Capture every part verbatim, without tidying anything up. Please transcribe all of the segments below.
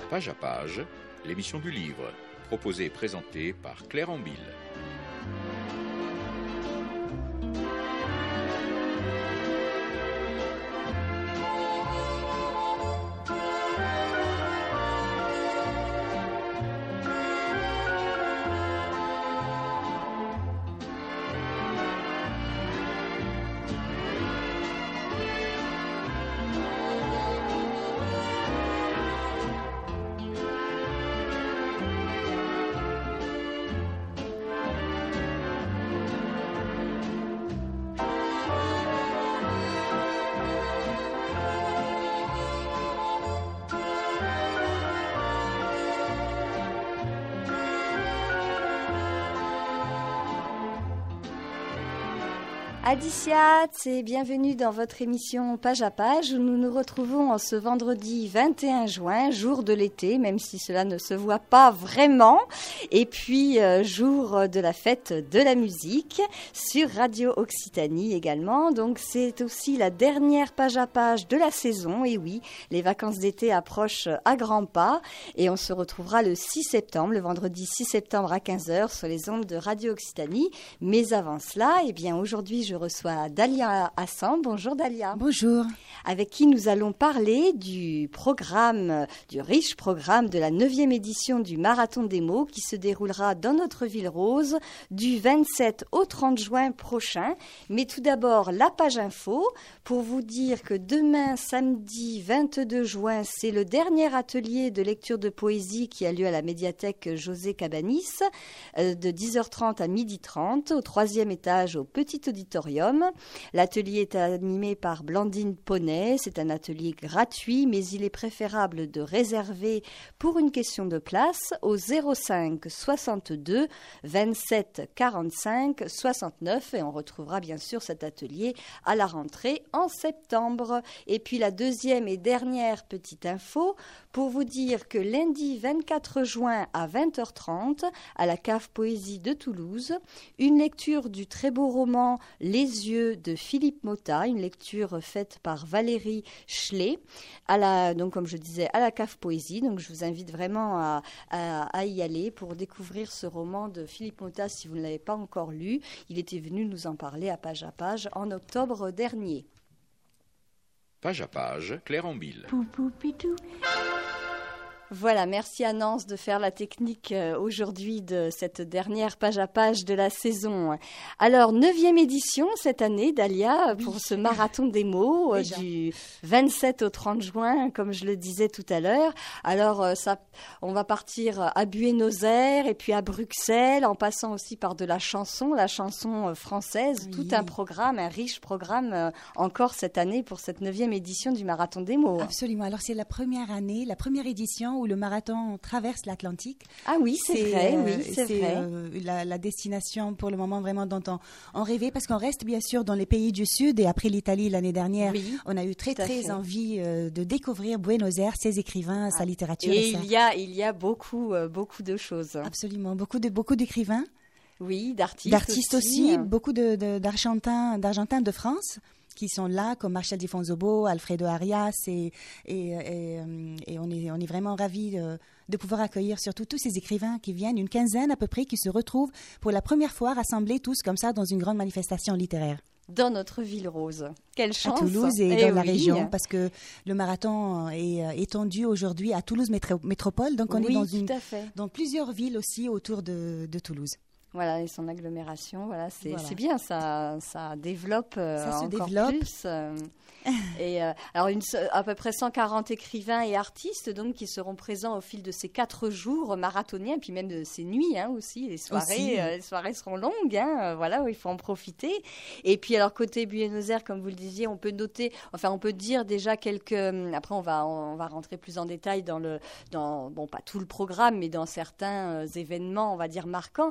Page à page, l'émission du livre, proposée et présentée par Claire Ambille. Adiciat et bienvenue dans votre émission Page à page où nous nous retrouvons en ce vendredi vingt et un juin, jour de l'été, même si cela ne se voit pas vraiment, et puis euh, jour de la fête de la musique sur Radio Occitanie également. Donc c'est aussi la dernière Page à page de la saison, et oui, les vacances d'été approchent à grands pas et on se retrouvera le six septembre, le vendredi six septembre à quinze heures sur les ondes de Radio Occitanie. Mais avant cela, eh bien aujourd'hui je reçois Dalia Hassan. Bonjour Dalia. Bonjour. Avec qui nous allons parler du programme, du riche programme de la neuvième édition du Marathon des mots qui se déroulera dans notre ville rose du vingt-sept au trente juin prochain. Mais tout d'abord, la page info pour vous dire que demain, samedi vingt-deux juin, c'est le dernier atelier de lecture de poésie qui a lieu à la médiathèque José Cabanis euh, de dix heures trente à midi trente au troisième étage au petit auditorium. L'atelier est animé par Blandine Poney. C'est un atelier gratuit, mais il est préférable de réserver pour une question de place au zéro cinq soixante-deux vingt-sept quarante-cinq soixante-neuf et on retrouvera bien sûr cet atelier à la rentrée en septembre. Et puis la deuxième et dernière petite info pour vous dire que lundi vingt-quatre juin à vingt heures trente à la Cave Poésie de Toulouse, une lecture du très beau roman Les yeux de Philippe Motta, une lecture faite par Valérie Schley, à la, donc comme je disais, à la Cave Poésie. Donc je vous invite vraiment à, à, à y aller pour découvrir ce roman de Philippe Motta si vous ne l'avez pas encore lu. Il était venu nous en parler à Page à page en octobre dernier. Page à page, Claire Ambille. Pou, pou, pitou. Voilà, merci à Nance de faire la technique aujourd'hui de cette dernière page à page de la saison. Alors, neuvième édition cette année, Dalia, pour oui. ce marathon des mots Déjà. du vingt-sept au trente juin, comme je le disais tout à l'heure. Alors, ça, on va partir à Buenos Aires et puis à Bruxelles, en passant aussi par de la chanson, la chanson française, oui. tout un programme, un riche programme encore cette année pour cette neuvième édition du marathon des mots. Absolument. Alors, c'est la première année, la première édition où le marathon traverse l'Atlantique. Ah oui, c'est, c'est vrai, euh, oui, c'est, c'est vrai. Euh, la, la destination pour le moment vraiment dont on, on rêvait, parce qu'on reste bien sûr dans les pays du Sud et après l'Italie l'année dernière, oui, on a eu très très fait. envie euh, de découvrir Buenos Aires, ses écrivains, ah. sa littérature. Et, et ça. il y a il y a beaucoup euh, beaucoup de choses. Absolument, beaucoup de beaucoup d'écrivains. Oui, d'artistes. D'artistes aussi, aussi beaucoup de, de d'Argentins, d'Argentins de France qui sont là, comme Marshall Di Fonzobo, Alfredo Arias, et, et, et, et on, est, on est vraiment ravis de, de pouvoir accueillir surtout tous ces écrivains qui viennent, une quinzaine à peu près, qui se retrouvent pour la première fois rassemblés tous comme ça dans une grande manifestation littéraire. Dans notre ville rose. Quelle chance! À Toulouse et, et dans oui. la région, parce que le marathon est étendu aujourd'hui à Toulouse métro- Métropole, donc on oui, est dans, une, fait. dans plusieurs villes aussi autour de, de Toulouse. Voilà, et son agglomération, voilà, c'est, voilà. c'est bien, ça, ça développe euh, ça se encore développe. plus. Euh, et euh, alors, une, à peu près cent quarante écrivains et artistes donc qui seront présents au fil de ces quatre jours marathoniens, puis même de ces nuits hein, aussi. Les soirées, aussi. Euh, les soirées seront longues, hein, voilà, il faut en profiter. Et puis, alors côté Buenos Aires, comme vous le disiez, on peut noter, enfin, on peut dire déjà quelques. Après, on va, on va rentrer plus en détail dans le, dans, bon, pas tout le programme, mais dans certains euh, événements, on va dire marquants, mais dans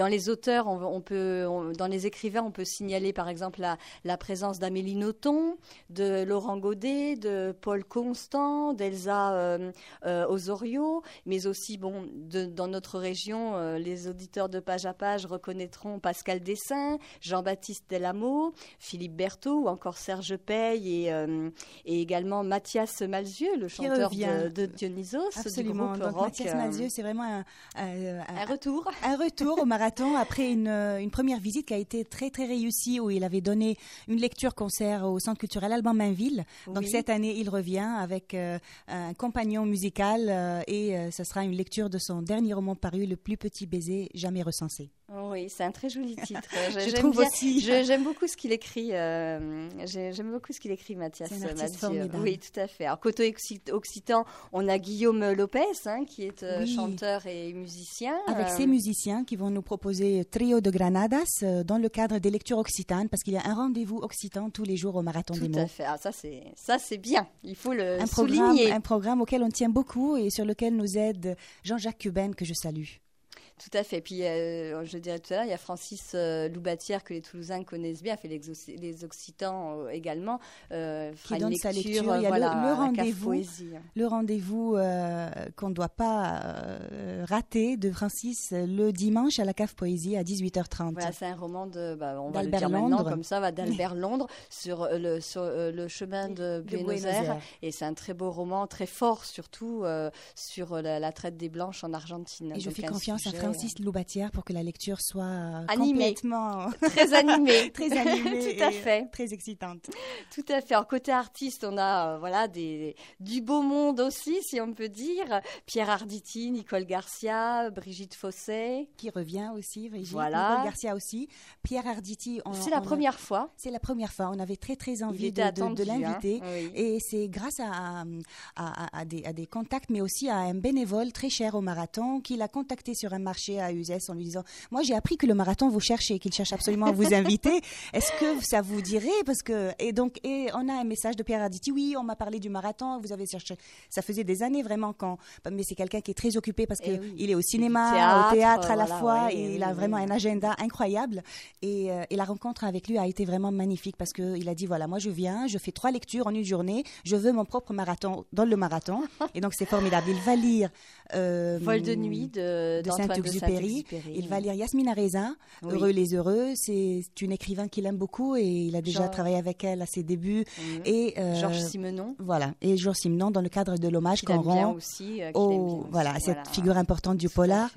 dans les auteurs, on, on peut, on, dans les écrivains, on peut signaler par exemple la, la présence d'Amélie Nothomb, de Laurent Godet, de Paul Constant, d'Elsa euh, euh, Osorio, mais aussi, bon, de, dans notre région, euh, les auditeurs de Page à Page reconnaîtront Pascal Dessin, Jean-Baptiste Delamo, Philippe Berthaud ou encore Serge Paye et, euh, et également Mathias Malzieu, le chanteur de, de Dionysos. Absolument. Du groupe Donc rock, Mathias Malzieu, c'est vraiment un, un, un, un retour. Un retour au marathon après une, une première visite qui a été très très réussie où il avait donné une lecture concert au Centre culturel Alban Mainville. Donc oui. Cette année, il revient avec euh, un compagnon musical euh, et euh, ce sera une lecture de son dernier roman paru, Le plus petit baiser jamais recensé. Oui, c'est un très joli titre. Je j'aime trouve bien, aussi. Je, j'aime beaucoup ce qu'il écrit. Euh, j'aime beaucoup ce qu'il écrit, Mathias. C'est un artiste formidable. Oui, tout à fait. Alors côté occitan, on a Guillaume Lopez, hein, qui est euh, oui. chanteur et musicien. Avec euh... ces musiciens qui vont nous proposer Trio de Granadas euh, dans le cadre des lectures occitanes, parce qu'il y a un rendez-vous occitan tous les jours au Marathon tout des mots. Tout à fait. Ah, ça c'est ça c'est bien. Il faut le un souligner. Programme, un programme auquel on tient beaucoup et sur lequel nous aide Jean-Jacques Cuben que je salue. Tout à fait. Puis, euh, je dirais tout à l'heure, il y a Francis euh, Loubatière, que les Toulousains connaissent bien, fait les, les Occitans euh, également. Euh, qui donne lecture, sa lecture. Il y a voilà, le, le rendez-vous, le rendez-vous euh, qu'on ne doit pas euh, rater de Francis le dimanche à la Cave Poésie à dix-huit heures trente. Voilà, c'est un roman de, bah, on va le dire maintenant comme ça, va d'Albert Londres sur le, sur, euh, le chemin de, de Buenos Aires. Et c'est un très beau roman, très fort surtout euh, sur la, la traite des Blanches en Argentine. Et je fais confiance sujet... à Francis Loubatière pour que la lecture soit animée. Complètement très animée, très animée, tout à fait, très excitante. Tout à fait. Alors côté artiste, on a euh, voilà des du beau monde aussi, si on peut dire. Pierre Arditi, Nicole Garcia, Brigitte Fossé, qui revient aussi. Brigitte, voilà. Nicole Garcia aussi. Pierre Arditi. On, c'est la on première a... fois. C'est la première fois. On avait très très envie de, attendu, de, de l'inviter, hein. Oui. Et c'est grâce à, à, à, à, des, à des contacts, mais aussi à un bénévole très cher au marathon qui l'a contacté sur un marché à Uzès en lui disant « Moi, j'ai appris que le marathon vous cherche et qu'il cherche absolument à vous inviter. Est-ce que ça vous dirait ?» Parce que et donc et on a un message de Pierre Arditi. Oui, on m'a parlé du marathon. Vous avez cherché. Ça faisait des années vraiment quand. Mais c'est quelqu'un qui est très occupé parce que oui. il est au cinéma, théâtre, au théâtre à la voilà, fois. Ouais, et oui, il a oui, vraiment oui. un agenda incroyable. Et, euh, et la rencontre avec lui a été vraiment magnifique parce que il a dit voilà, moi je viens, je fais trois lectures en une journée. Je veux mon propre marathon dans le marathon. Et donc c'est formidable. Il va lire euh, Vol de nuit de, de Saint-Exupéry. Il va lire Yasmina Reza, oui. Heureux les heureux. C'est une écrivain qu'il aime beaucoup et il a déjà Genre... travaillé avec elle à ses débuts. Mmh. Et euh, Georges Simenon. Voilà, et Georges Simenon dans le cadre de l'hommage qu'on rend aussi, euh, au, voilà, à cette voilà, figure voilà. importante du polar.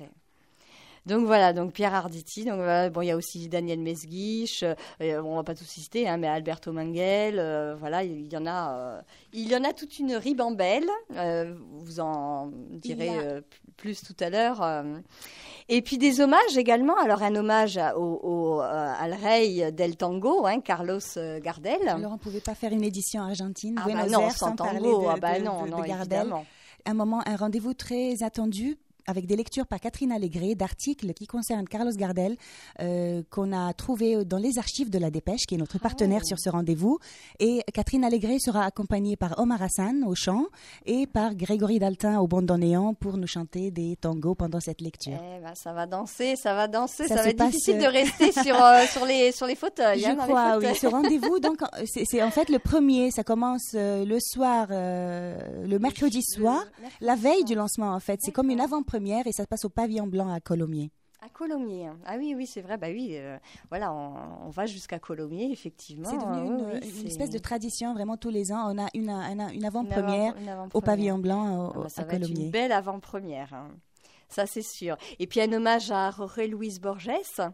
Donc voilà, donc Pierre Arditi, donc voilà, bon il y a aussi Daniel Mesguich, euh, on va pas tous citer, hein, mais Alberto Manguel, euh, voilà, il y en a, euh, il y en a toute une ribambelle. Euh, vous en direz a... euh, plus tout à l'heure. Euh. Et puis des hommages également. Alors un hommage au, au al rey del tango, hein, Carlos Gardel. Alors on pouvait pas faire une édition argentine, ah Buenos bah non, Aires, sans, sans tango, parler de, ah bah de, non, de, non, de Gardel. Évidemment. Un moment, un rendez-vous très attendu avec des lectures par Catherine Allégré d'articles qui concernent Carlos Gardel euh, qu'on a trouvé dans les archives de La Dépêche, qui est notre partenaire oh. sur ce rendez-vous. Et Catherine Allégré sera accompagnée par Omar Hassan au chant et par Grégory Daltin au bandoneon pour nous chanter des tangos pendant cette lecture. Eh ben, ça va danser, ça va danser, ça, ça va être passe... difficile de rester sur, euh, sur, les, sur les fauteuils. Je hein, crois, les fauteuils. oui. Ce rendez-vous, donc, c'est, c'est en fait le premier, ça commence euh, le soir, euh, le mercredi soir, le mercredi la veille soir. Du lancement en fait. C'est D'accord. Comme une avant-première et ça se passe au Pavillon Blanc à Colomiers. À Colomiers. Ah oui, oui, c'est vrai. Bah oui, euh, voilà, on, on va jusqu'à Colomiers, effectivement. C'est devenu une, oui, une c'est... espèce de tradition, vraiment tous les ans. On a une, une, une avant-première, une avant, une avant-première au Pavillon Blanc au, ah bah, ça à va Colomiers. Être une belle avant-première, hein. Ça c'est sûr. Et puis un hommage à Jorge Luis Borges.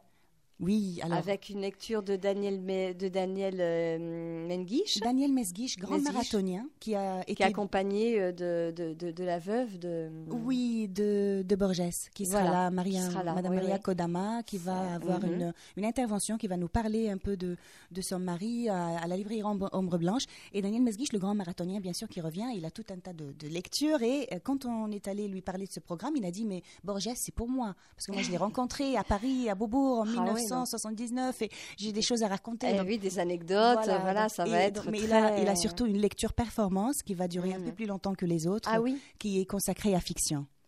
Oui, alors... Avec une lecture de Daniel, Me, de Daniel euh, Mesguich. Daniel Mesguich, grand Mesguich, marathonien, qui a été... Qui est accompagné de, de, de, de la veuve de... Oui, de, de Borges, qui sera voilà, là, Maria, qui sera là. Madame oui, Maria oui. Kodama, qui va C'est... avoir mm-hmm. une, une intervention, qui va nous parler un peu de, de son mari à, à la librairie Ombre, Ombre Blanche. Et Daniel Mesguich, le grand marathonien, bien sûr, qui revient, il a tout un tas de, de lectures. Et quand on est allé lui parler de ce programme, il a dit, mais Borges, c'est pour moi. Parce que moi, je l'ai rencontré à Paris, à Beaubourg, en ah, mille neuf cent soixante-dix-neuf. Oui, et j'ai des choses à raconter. Eh donc, oui, des anecdotes, voilà, voilà ça va être donc, mais très... il a, il a surtout une lecture performance qui va durer mmh. un peu plus longtemps que les autres, ah, oui qui est consacrée à fiction.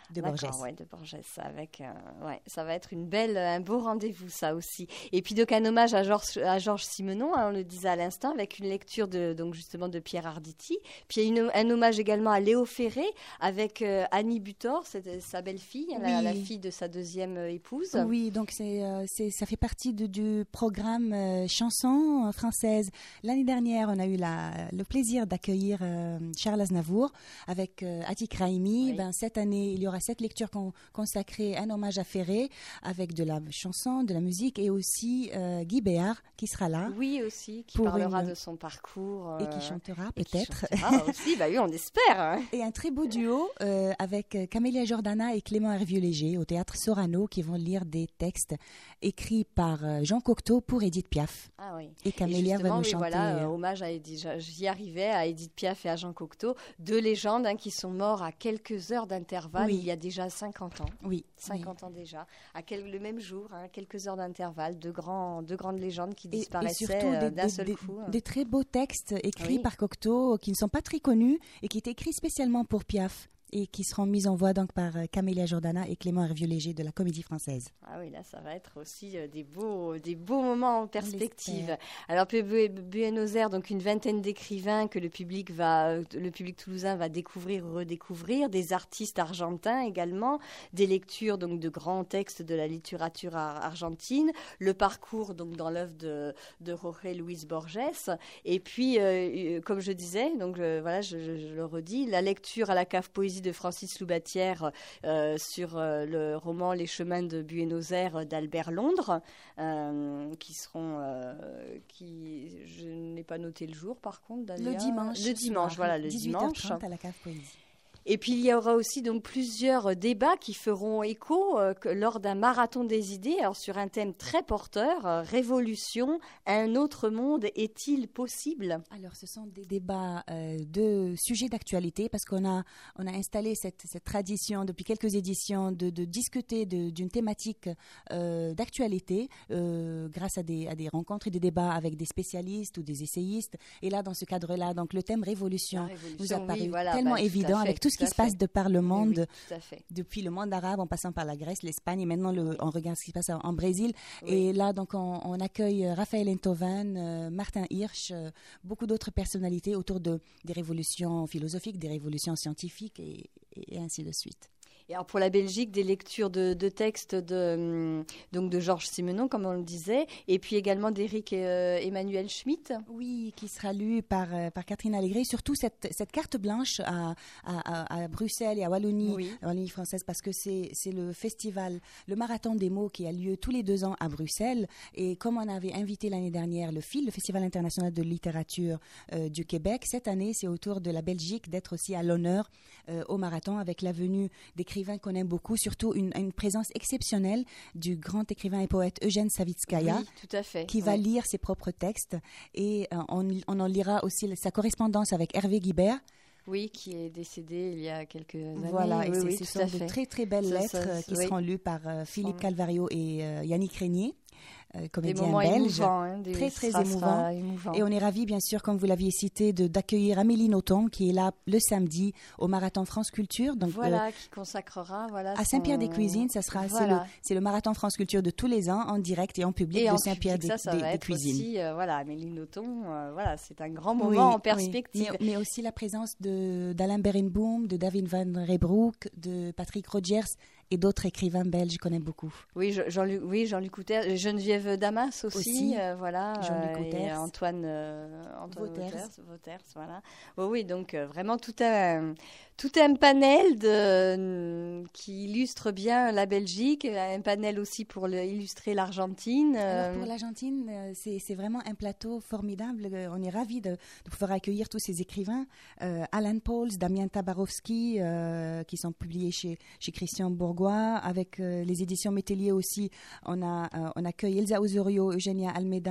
de Borges. Ouais, de Borges, avec, euh, ouais, ça va être une belle, un beau rendez-vous, ça aussi. Et puis donc un hommage à Georges, à Georges Simenon, hein, on le disait à l'instant, avec une lecture de, donc justement de Pierre Arditi. Puis il y a une, un hommage également à Léo Ferré, avec euh, Annie Butor, c'est sa belle-fille, oui. la, la fille de sa deuxième épouse. Oui, donc c'est, euh, c'est, ça fait partie de, du programme euh, chansons françaises. L'année dernière, on a eu la, le plaisir d'accueillir euh, Charles Aznavour avec euh, Atik Raimi. Oui. Ben, cette année, il y aura cette lecture con, consacrée, un hommage à Ferré, avec de la chanson, de la musique, et aussi euh, Guy Béard qui sera là. Oui, aussi, qui parlera une... de son parcours. Euh, et qui chantera peut-être. Qui chantera aussi, bah oui, on espère. Hein. Et un très beau duo euh, avec Camélia Jordana et Clément Hervieux-Léger au Théâtre Sorano, qui vont lire des textes écrits par Jean Cocteau pour Édith Piaf. Ah oui. Et Camélia et va nous oui, chanter. Voilà, euh, hommage à Edith, j'y arrivais, à Édith Piaf et à Jean Cocteau, deux légendes hein, qui sont morts à quelques heures d'intervalle, oui. il y a déjà cinquante ans. Oui. cinquante oui. ans déjà, à quel, le même jour, hein, quelques heures d'intervalle, deux, grands, deux grandes légendes qui et, disparaissaient et surtout euh, des, d'un des, seul des, coup. Des très beaux textes écrits oui. par Cocteau, qui ne sont pas très connus et qui étaient écrits spécialement pour Piaf, et qui seront mises en voix donc par Camélia Jordana et Clément Hervieux-Léger de la Comédie Française. Ah oui, là, ça va être aussi euh, des, beaux, des beaux moments en perspective. Alors, Buenos Aires, donc une vingtaine d'écrivains que le public, va, le public toulousain va découvrir ou redécouvrir, des artistes argentins également, des lectures donc, de grands textes de la littérature ar- argentine, le parcours donc, dans l'œuvre de, de Jorge Luis Borges, et puis, euh, comme je disais, donc, euh, voilà, je, je, je le redis, la lecture à la cave poésie de Francis Loubatière euh, sur euh, le roman Les chemins de Buenos Aires d'Albert Londres, euh, qui seront, euh, qui, je n'ai pas noté le jour par contre. D'ailleurs. Le dimanche. Le dimanche, soir, voilà, le dix-huit heures trente dimanche. à la cave poésie. Et puis il y aura aussi donc plusieurs débats qui feront écho euh, que, lors d'un marathon des idées, alors sur un thème très porteur, euh, révolution, un autre monde est-il possible ? Alors ce sont des débats euh, de sujets d'actualité, parce qu'on a on a installé cette, cette tradition depuis quelques éditions de, de discuter de, d'une thématique euh, d'actualité euh, grâce à des à des rencontres et des débats avec des spécialistes ou des essayistes. Et là dans ce cadre-là, donc le thème révolution, révolution nous a paru oui, voilà, tellement bah, évident avec tout ce qui se passe de par le monde, oui, oui, depuis le monde arabe en passant par la Grèce, l'Espagne, et maintenant le, on regarde ce qui se passe en, en Brésil. Oui. Et là, donc, on, on accueille Raphaël Enthoven, euh, Martin Hirsch, euh, beaucoup d'autres personnalités autour de, des révolutions philosophiques, des révolutions scientifiques et, et ainsi de suite. Et alors pour la Belgique, des lectures de, de textes de, donc de Georges Simenon, comme on le disait, et puis également d'Éric euh, Emmanuel Schmitt. Oui, qui sera lu par, euh, par Catherine Allégré. Surtout cette, cette carte blanche à, à, à Bruxelles et à Wallonie, oui. à Wallonie française, parce que c'est, c'est le festival, le marathon des mots qui a lieu tous les deux ans à Bruxelles. Et comme on avait invité l'année dernière le F I L, le Festival international de littérature euh, du Québec, cette année, c'est au tour de la Belgique d'être aussi à l'honneur euh, au marathon, avec la venue d'écrivains qu'on aime beaucoup, surtout une, une présence exceptionnelle du grand écrivain et poète Eugène Savitskaya, oui, tout à fait. qui oui. va lire ses propres textes, et euh, on, on en lira aussi sa correspondance avec Hervé Guibert. Oui, qui est décédé il y a quelques années. Voilà, et oui, c'est, oui, ce tout sont à de fait. très très belles ça, lettres ça, qui oui. seront lues par euh, Philippe Calvario et euh, Yannick Régnier. Euh, comédien des moments belge, émouvants, hein, des très très sera, émouvant. Sera émouvant. Et on est ravis, bien sûr, comme vous l'aviez cité, de, d'accueillir Amélie Nothomb, qui est là le samedi au Marathon France Culture. Donc, voilà, euh, qui consacrera voilà, à Saint-Pierre-des-Cuisines. Ça sera, voilà. c'est, le, c'est le Marathon France Culture de tous les ans, en direct et en public et de en Saint-Pierre-des-Cuisines. Aussi, euh, voilà, Amélie Nothomb, euh, voilà, c'est un grand moment oui, en perspective. Oui. Mais, mais aussi la présence de, d'Alain Berenboom, de David Van Reybrouck, de Patrick Rogers et d'autres écrivains belges qu'on aime beaucoup. Oui, Jean-Luc, oui, Jean-Luc Couters, Geneviève Damas aussi, aussi euh, voilà, Jean-Luc Couters, et Antoine, euh, Antoine Vauters. Vauters, voilà. Oui, oui, donc euh, vraiment tout un, tout un panel de, euh, qui illustre bien la Belgique, un panel aussi pour le, illustrer l'Argentine. Euh... Alors pour l'Argentine, c'est, c'est vraiment un plateau formidable. On est ravis de, de pouvoir accueillir tous ces écrivains, euh, Alan Pauls, Damien Tabarowski, euh, qui sont publiés chez, chez Christian Bourgois. Avec euh, les éditions Métellier aussi, on, a, euh, on accueille Elsa Osorio, Eugenia Almeida,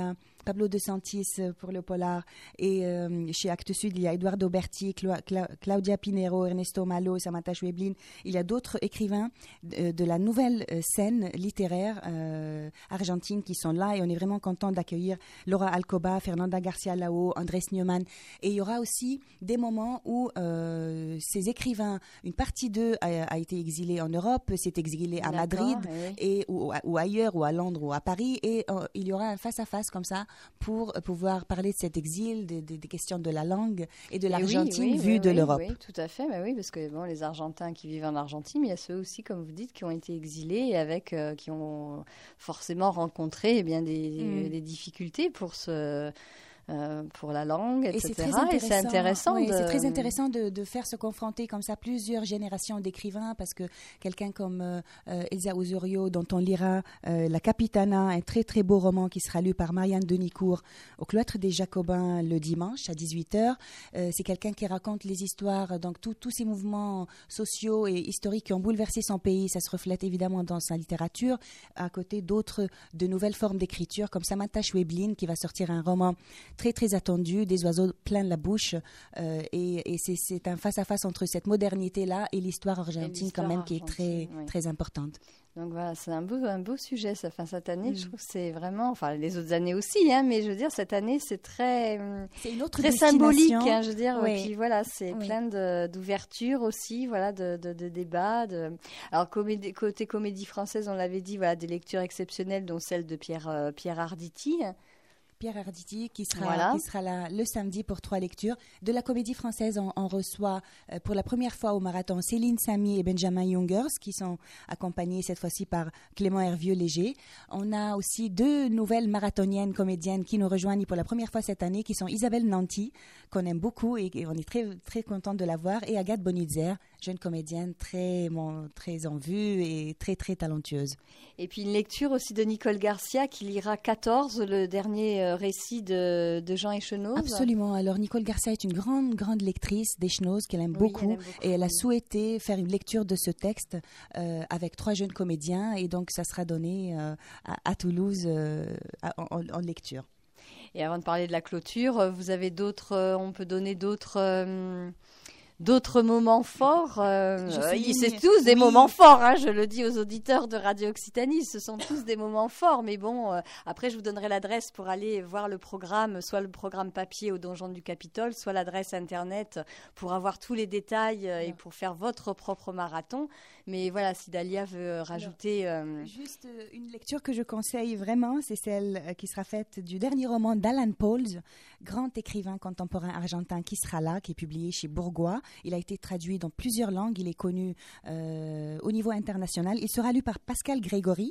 Pablo De Santis pour le polar. Et euh, chez Actes Sud, il y a Eduardo Berti, Cla- Cla- Claudia Pinheiro, Ernesto Malo, Samantha Schweblin. Il y a d'autres écrivains de, de la nouvelle scène littéraire euh, argentine qui sont là. Et on est vraiment content d'accueillir Laura Alcoba, Fernanda Garcia Lao, Andrés Neumann. Et il y aura aussi des moments où euh, ces écrivains, une partie d'eux a, a été exilée en Europe, s'est exilée à D'accord, Madrid oui. et, ou, ou ailleurs, ou à Londres ou à Paris. Et euh, il y aura un face-à-face comme ça pour pouvoir parler de cet exil, des de, de questions de la langue et de Et l'Argentine oui, oui, vue oui, de oui, l'Europe. Oui, tout à fait. Bah oui, parce que bon, les Argentins qui vivent en Argentine, mais il y a ceux aussi, comme vous dites, qui ont été exilés et avec, euh, qui ont forcément rencontré eh bien, des, Mm. des difficultés pour se... Euh, pour la langue, et cetera. Et c'est très intéressant, et c'est intéressant, oui, de... c'est très intéressant de, de faire se confronter comme ça plusieurs générations d'écrivains, parce que quelqu'un comme euh, Elsa Osorio, dont on lira euh, La Capitana, un très très beau roman qui sera lu par Marianne Denicourt au Cloître des Jacobins le dimanche à dix-huit heures. Euh, c'est quelqu'un qui raconte les histoires, donc tous ces mouvements sociaux et historiques qui ont bouleversé son pays. Ça se reflète évidemment dans sa littérature, à côté d'autres, de nouvelles formes d'écriture, comme Samantha Schweblin qui va sortir un roman très très attendu, des oiseaux plein de la bouche, euh, et, et c'est, c'est un face-à-face entre cette modernité-là et l'histoire argentine, et l'histoire quand même, qui est très, oui. très importante. Donc voilà, c'est un beau, un beau sujet, ça. Enfin, cette année, mmh. je trouve que c'est vraiment, enfin les autres années aussi, hein, mais je veux dire, cette année, c'est très, c'est une autre très symbolique, hein, je veux dire. Oui. Puis voilà, c'est oui. plein de, d'ouverture aussi, voilà, de, de, de débats. De... Alors, comédie, côté comédie française, on l'avait dit, voilà, des lectures exceptionnelles, dont celle de Pierre, euh, Pierre Arditi. Pierre Arditi, qui sera, voilà. qui sera là le samedi pour trois lectures. De la comédie française, on, on reçoit euh, pour la première fois au marathon Céline Samy et Benjamin Jungers, qui sont accompagnés cette fois-ci par Clément Hervieux-Léger. On a aussi deux nouvelles marathoniennes comédiennes qui nous rejoignent pour la première fois cette année, qui sont Isabelle Nanty, qu'on aime beaucoup et, et on est très, très content de la voir, et Agathe Bonitzer, jeune comédienne très, bon, très en vue et très, très talentueuse. Et puis une lecture aussi de Nicole Garcia, qui lira quatorze, le dernier récit de, de Jean Echenoz. Absolument. Alors, Nicole Garcia est une grande, grande lectrice d'Echenoz qu'elle aime, oui, beaucoup, elle aime beaucoup. Et elle a souhaité faire une lecture de ce texte euh, avec trois jeunes comédiens. Et donc, ça sera donné euh, à, à Toulouse euh, en, en lecture. Et avant de parler de la clôture, vous avez d'autres... Euh, on peut donner d'autres... Euh, D'autres moments forts, euh, c'est tous des oui. moments forts, hein, je le dis aux auditeurs de Radio Occitanie, ce sont tous des moments forts, mais bon, euh, après je vous donnerai l'adresse pour aller voir le programme, soit le programme papier au Donjon du Capitole, soit l'adresse internet pour avoir tous les détails euh, et pour faire votre propre marathon. Mais voilà, si Dalia veut rajouter... Euh... Juste une lecture que je conseille vraiment, c'est celle qui sera faite du dernier roman d'Alan Pauls, grand écrivain contemporain argentin qui sera là, qui est publié chez Bourgois. Il a été traduit dans plusieurs langues, il est connu euh, au niveau international. Il sera lu par Pascal Grégory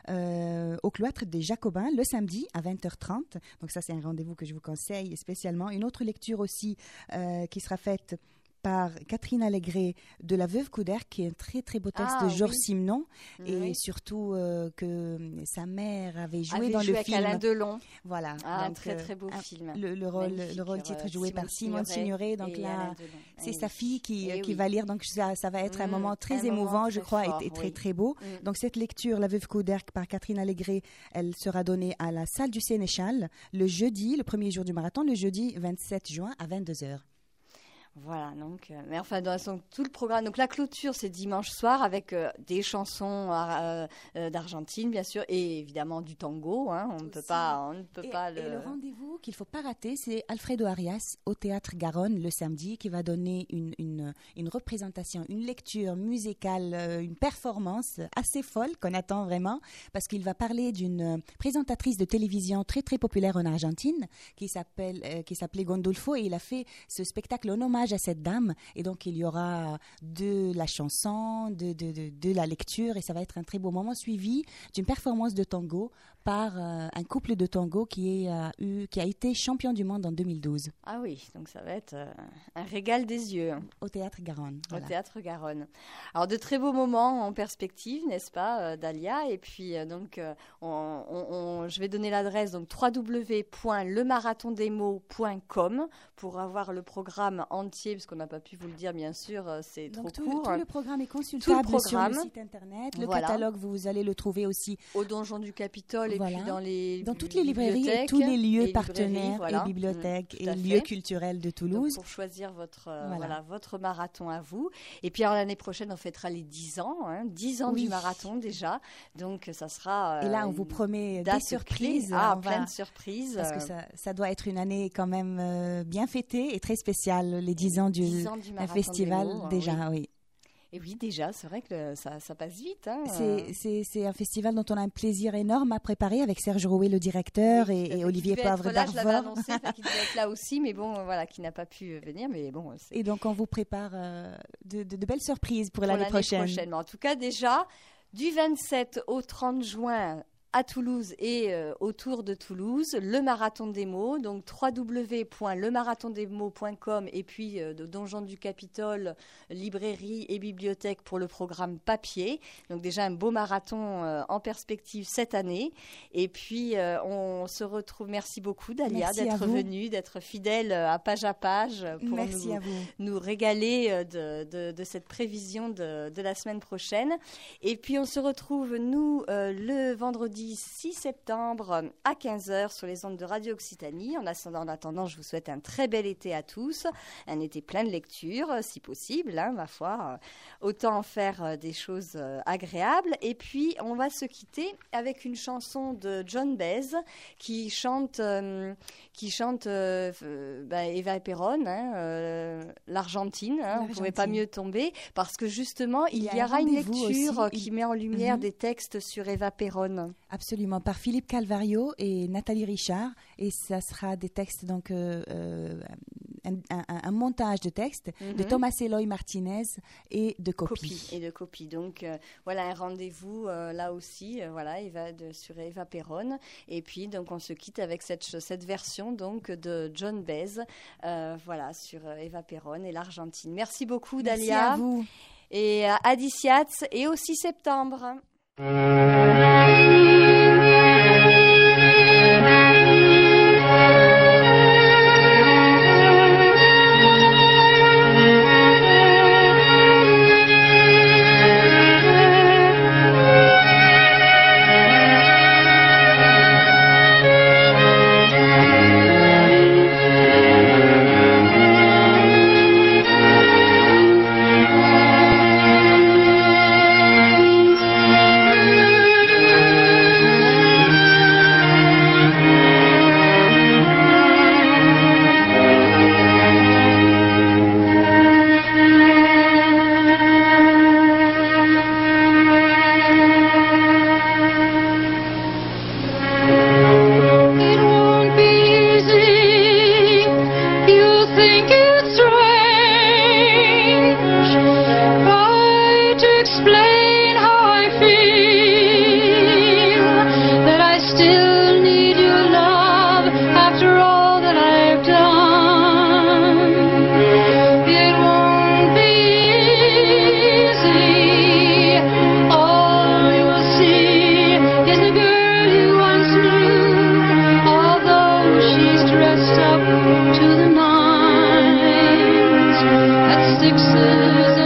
euh, au Cloître des Jacobins le samedi à vingt heures trente. Donc ça, c'est un rendez-vous que je vous conseille spécialement. Une autre lecture aussi euh, qui sera faite par Catherine Allégret de La Veuve Couder, qui est un très très beau texte ah, de Georges oui. Simenon, oui. et surtout euh, que sa mère avait joué avait dans joué le avec film. Alain Delon. Voilà. Ah, donc, un très très beau un, film. Le, le rôle, le rôle titre euh, joué Simone par Simone Signoret. Donc là, c'est sa fille qui, qui oui. va lire. Donc ça, ça va être mmh, un moment très un émouvant, moment je très crois, fort, et, et très oui. très beau. Mmh. Donc cette lecture, La Veuve Couder par Catherine Allégret, elle sera donnée à la salle du Sénéchal le jeudi, le premier jour du marathon, le jeudi vingt-sept juin à vingt-deux heures. Voilà, donc, euh, mais enfin, dans son, tout le programme. Donc, la clôture, c'est dimanche soir avec euh, des chansons euh, euh, d'Argentine, bien sûr, et évidemment du tango. Hein, on ne peut pas, on ne peut et, pas le. Et le rendez-vous qu'il ne faut pas rater, c'est Alfredo Arias au Théâtre Garonne le samedi, qui va donner une, une, une représentation, une lecture musicale, euh, une performance assez folle qu'on attend vraiment, parce qu'il va parler d'une présentatrice de télévision très très populaire en Argentine qui s'appelle, euh, qui s'appelait Gondolfo, et il a fait ce spectacle en hommage à cette dame, et donc il y aura de la chanson, de, de, de, de la lecture, et ça va être un très beau moment suivi d'une performance de tango par euh, un couple de tango qui, est, euh, eu, qui a été champion du monde en deux mille douze. Ah oui, donc ça va être euh, un régal des yeux. Au Théâtre Garonne. Au voilà. Théâtre Garonne. Alors de très beaux moments en perspective, n'est-ce pas, euh, Dalia? Et puis euh, donc euh, on, on, on, je vais donner l'adresse, donc w w w point le marathon des mots point com pour avoir le programme entier entier, parce qu'on n'a pas pu vous le dire, bien sûr, euh, c'est Donc trop tout, court. tout le programme est consultable Tout le programme. sur le site internet. Le Voilà. catalogue, vous allez le trouver aussi Au Donjon du Capitole et Voilà. puis dans les dans toutes les librairies et bibliothèques tous les lieux et partenaires librairies, voilà. et bibliothèques Mmh, tout et à lieux fait. culturels de Donc, Toulouse. pour choisir votre, euh, Voilà. voilà, votre marathon à vous. Et puis alors, l'année prochaine, on fêtera les dix ans, hein, dix ans Oui. du marathon déjà. Donc ça sera... Et là, on euh, vous une promet des date surprises. clé. Ah, On plein va- de surprises. Parce que euh, ça, ça doit être une année quand même euh, bien fêtée et très spéciale, les dix ans du, dix ans du un marathon festival des mots, hein, déjà, oui. Et oui, déjà, c'est vrai que le- ça, ça passe vite. Hein. C'est- C'est c'est un festival dont on a un plaisir énorme à préparer avec Serge Rouet, le directeur, Oui, et, tout à et fait. Olivier Qui devait Poivre être là, je l'avais d'Arvor. annoncé, enfin, qui devait être là aussi, mais bon, euh, voilà, qui n'a pas pu venir. Mais bon, c'est Et donc, on vous prépare euh, de, de- de belles surprises pour, pour l'année prochaine. Mais en tout cas, déjà, du vingt-sept au trente juin à Toulouse et euh, autour de Toulouse, le Marathon des mots, donc w w w point le marathon des mots point com et puis euh, de Donjon du Capitole, librairie et bibliothèque pour le programme papier. Donc déjà un beau marathon euh, en perspective cette année. Et puis euh, on se retrouve. Merci beaucoup Dalia Merci à d'être vous. venue, d'être fidèle euh, à page à page euh, pour Merci nous, à vous. nous régaler euh, de, de, de cette prévision de, de la semaine prochaine. Et puis on se retrouve, nous, euh, le vendredi six septembre à quinze heures sur les ondes de Radio Occitanie. En attendant, en attendant, je vous souhaite un très bel été à tous, un été plein de lectures, euh, si possible, hein, ma foi. Euh, autant en faire euh, des choses euh, agréables. Et puis, on va se quitter avec une chanson de John Baez qui chante, euh, qui chante euh, euh, bah, Eva Perón, hein, euh, l'Argentine. Hein, on ne pouvait pas L'Argentine. mieux tomber parce que justement, il, Il y y, a un aura une rendez-vous lecture aussi. qui Il- met en lumière Mhm. des textes sur Eva Perón. Absolument, par Philippe Calvario et Nathalie Richard. Et ça sera des textes, donc euh, euh, un, un- un montage de textes de Mhm. Thomas Eloy Martinez et de copies. Copie et de copie. Donc euh, voilà un rendez-vous euh, là aussi, euh, voilà, Eva de, sur Eva Perón. Et puis donc on se quitte avec cette ch- cette version donc de John Baez, euh, voilà sur euh, Eva Perón et l'Argentine. Merci beaucoup Merci Dalia à vous. et à Adiciats et au six septembre. It won't be easy. You think it's strange. Try to explain how I feel. That I still need your love after all that I've done. It won't be easy. All you'll see is the girl you once knew, although she's dressed up to the nines at Sixes